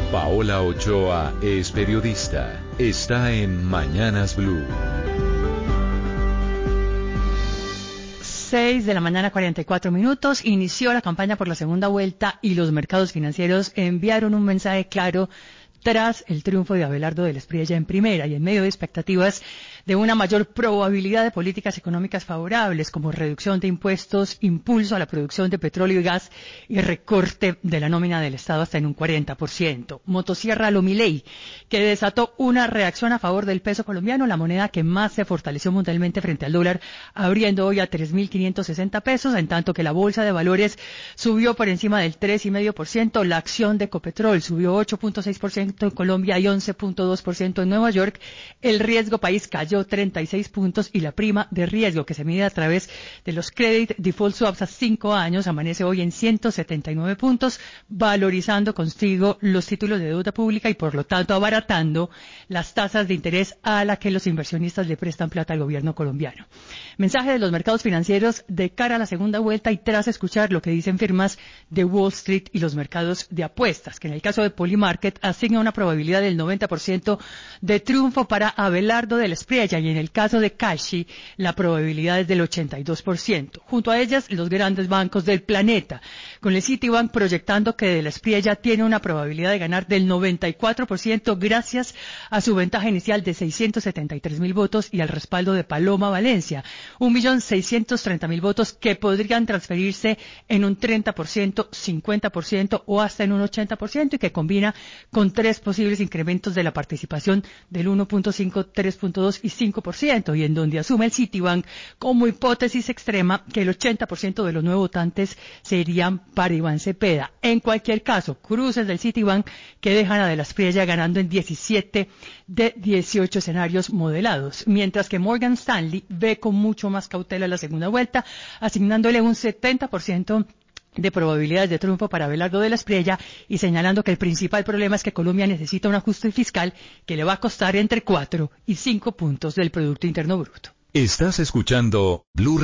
Paola Ochoa es periodista. Está en Mañanas Blue. 6 de la mañana, 44 minutos. Inició la campaña por la segunda vuelta y los mercados financieros enviaron un mensaje claro tras el triunfo de Abelardo del Espriella en primera y en medio de expectativas de una mayor probabilidad de políticas económicas favorables como reducción de impuestos, impulso a la producción de petróleo y gas y recorte de la nómina del Estado hasta en un 40%. Motosierra lo Milei, que desató una reacción a favor del peso colombiano, la moneda que más se fortaleció mundialmente frente al dólar, abriendo hoy a 3.560 pesos, en tanto que la bolsa de valores subió por encima del 3,5%, la acción de Ecopetrol subió 8,6% en Colombia y 11,2% en Nueva York, el riesgo país cayó 36 puntos y la prima de riesgo que se mide a través de los Credit Default Swaps a 5 años amanece hoy en 179 puntos, valorizando consigo los títulos de deuda pública y por lo tanto abaratando las tasas de interés a la que los inversionistas le prestan plata al gobierno colombiano. Mensaje de los mercados financieros de cara a la segunda vuelta y tras escuchar lo que dicen firmas de Wall Street y los mercados de apuestas, que en el caso de Polymarket asigna una probabilidad del 90% de triunfo para Abelardo del Espriella y en el caso de Kalshi la probabilidad es del 82%. Junto a ellas los grandes bancos del planeta, con el Citibank proyectando que del Espriella tiene una probabilidad de ganar del 94% gracias a su ventaja inicial de 673.000 votos y al respaldo de Paloma Valencia, 1.630.000 votos que podrían transferirse en un 30%, 50% o hasta en un 80% y que combina con tres posibles incrementos de la participación del 1.5, 3.2 y 5%, y en donde asume el Citibank como hipótesis extrema que el 80% de los nuevos votantes serían para Iván Cepeda. En cualquier caso, cruces del Citibank que dejan a De la Espriella ganando en 17 de 18 escenarios modelados, mientras que Morgan Stanley ve con mucho más cautela la segunda vuelta, asignándole un 70% de probabilidades de triunfo para Abelardo del Espriella y señalando que el principal problema es que Colombia necesita un ajuste fiscal que le va a costar entre 4 y 5 puntos del Producto Interno Bruto. Estás escuchando Blue